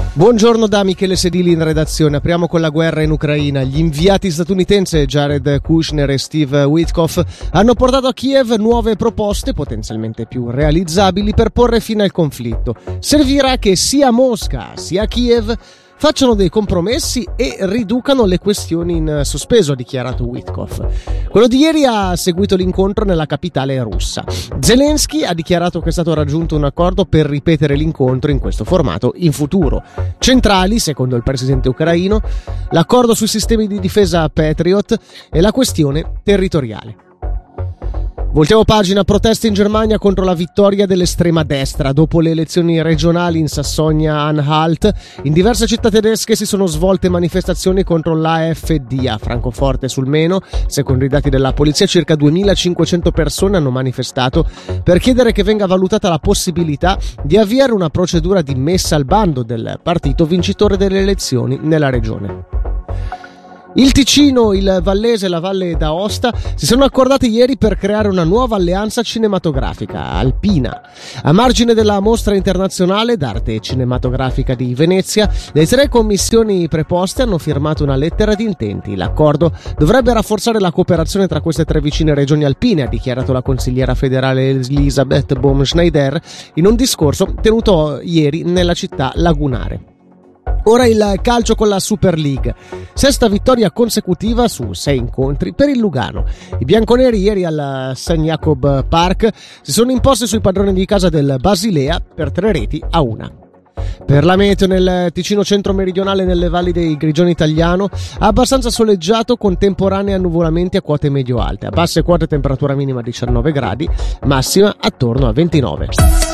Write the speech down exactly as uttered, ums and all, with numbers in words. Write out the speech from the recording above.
Buongiorno da Michele Sedili in redazione. Apriamo con la guerra in Ucraina. Gli inviati statunitensi Jared Kushner e Steve Witkoff hanno portato a Kiev nuove proposte, potenzialmente più realizzabili, per porre fine al conflitto. Servirà che sia Mosca sia Kiev facciano dei compromessi e riducano le questioni in sospeso, ha dichiarato Witkoff. Quello di ieri ha seguito l'incontro nella capitale russa. Zelensky ha dichiarato che è stato raggiunto un accordo per ripetere l'incontro in questo formato in futuro. Centrali, secondo il presidente ucraino, l'accordo sui sistemi di difesa Patriot e la questione territoriale. Voltiamo pagina. Proteste in Germania contro la vittoria dell'estrema destra. Dopo le elezioni regionali in Sassonia-Anhalt, in diverse città tedesche si sono svolte manifestazioni contro l'A F D. A Francoforte sul Meno, secondo i dati della polizia, circa duemilacinquecento persone hanno manifestato per chiedere che venga valutata la possibilità di avviare una procedura di messa al bando del partito vincitore delle elezioni nella regione. Il Ticino, il Vallese e la Valle d'Aosta si sono accordati ieri per creare una nuova alleanza cinematografica, Alpina. A margine della mostra internazionale d'arte cinematografica di Venezia, le tre commissioni preposte hanno firmato una lettera di intenti. L'accordo dovrebbe rafforzare la cooperazione tra queste tre vicine regioni alpine, ha dichiarato la consigliera federale Elisabeth Baum-Schneider in un discorso tenuto ieri nella città lagunare. Ora il calcio con la Super League. Sesta vittoria consecutiva su sei incontri per il Lugano. I bianconeri ieri al Saint Jacob Park si sono imposti sui padroni di casa del Basilea per tre reti a una. Per la meteo, nel Ticino centro-meridionale, nelle valli dei Grigioni Italiano, abbastanza soleggiato con temporanei annuvolamenti a quote medio-alte. A basse quote temperatura minima diciannove gradi, massima attorno a ventinove.